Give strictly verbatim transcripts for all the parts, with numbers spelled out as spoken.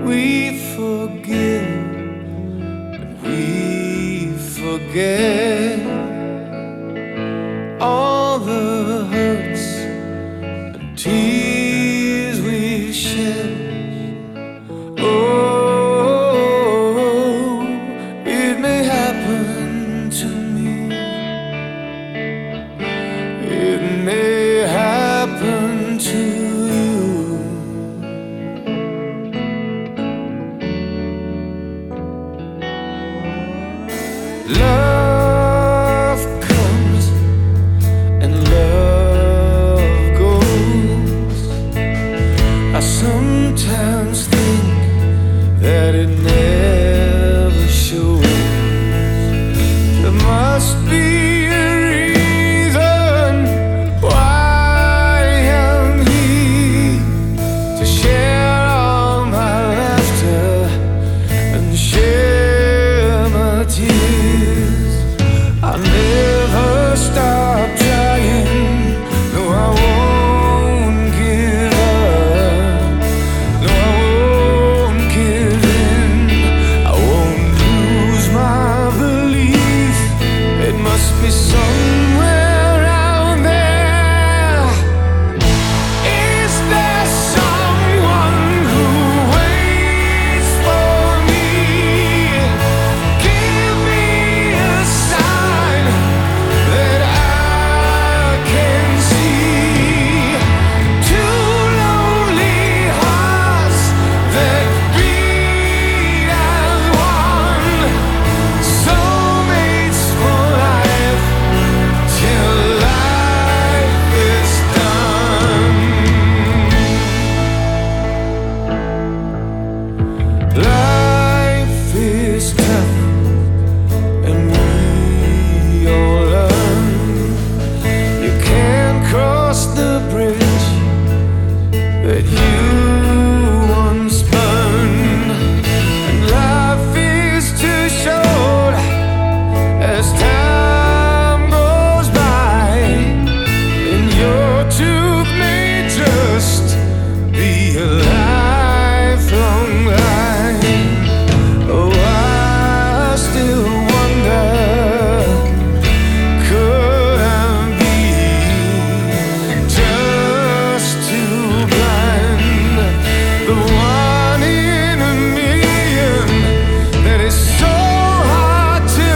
We forgive and we forget all the hurts and tears we've shed. Oh, it may happen to me, it may happen to you. Love comes and love goes. I sometimes think that it never shows. There must be a reason why I'm here, to share all my laughter and share my tears. I'll never stop trying. No, I won't give up. No, I won't give in. I won't lose my belief. It must be somewhere out there. Is there someone who waits for me? Give me a sign that I can see. Two lonely hearts that beat as one, soulmates for life till life is done. Life is tough and we all learn. You can't cross the bridge that you once burned. And life is too short as time goes by, and your tooth may just be a lifelong line. Oh, I still wonder, could I be just too blind? The one in a million that is so hard to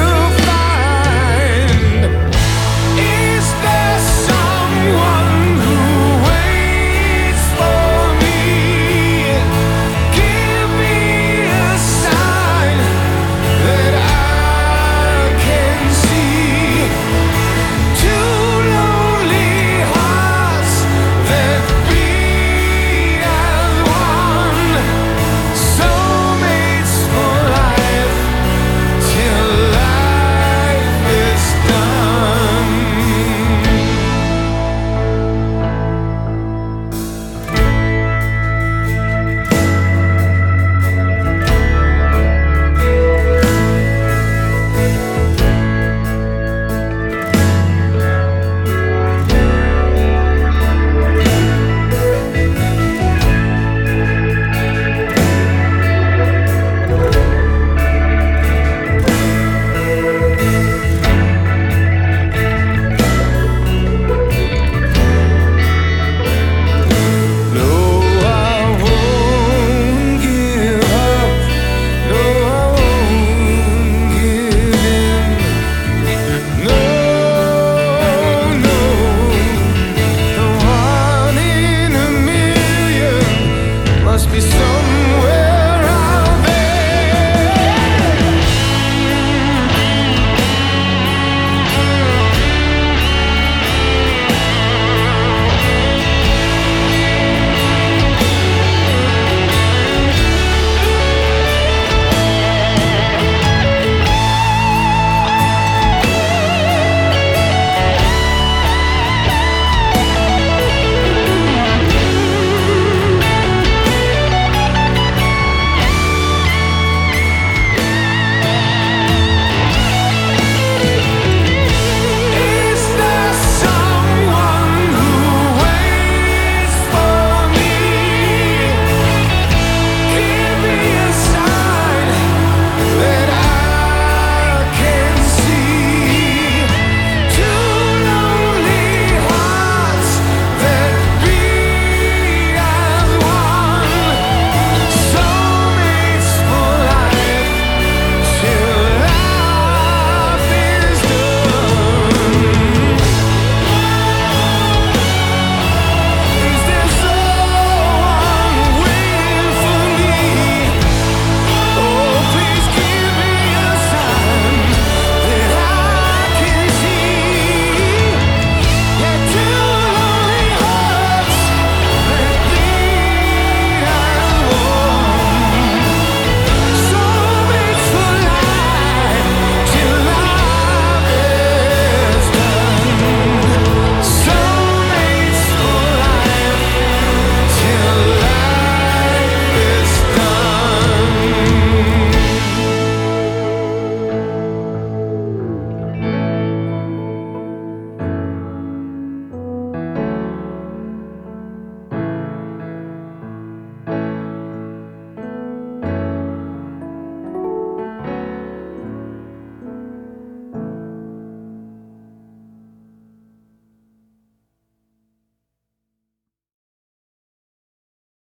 find. Is there someone who waits for me? Give me a sign that I can see. Two lonely hearts that beat as one, soulmates for life till life is done. No, I won't give up. No, I won't give in. No, no, the one in a million must be so